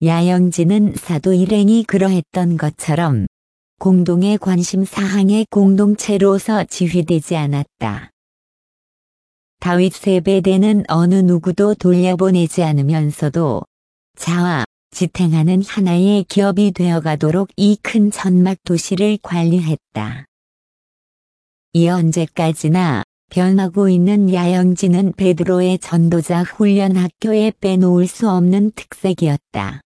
야영지는 사도 일행이 그러했던 것처럼 공동의 관심사항의 공동체로서 지휘되지 않았다. 다윗 세베대는 어느 누구도 돌려보내지 않으면서도 자아, 지탱하는 하나의 기업이 되어가도록 이 큰 천막 도시를 관리했다. 이 언제까지나 변하고 있는 야영지는 베드로의 전도자 훈련 학교에 빼놓을 수 없는 특색이었다.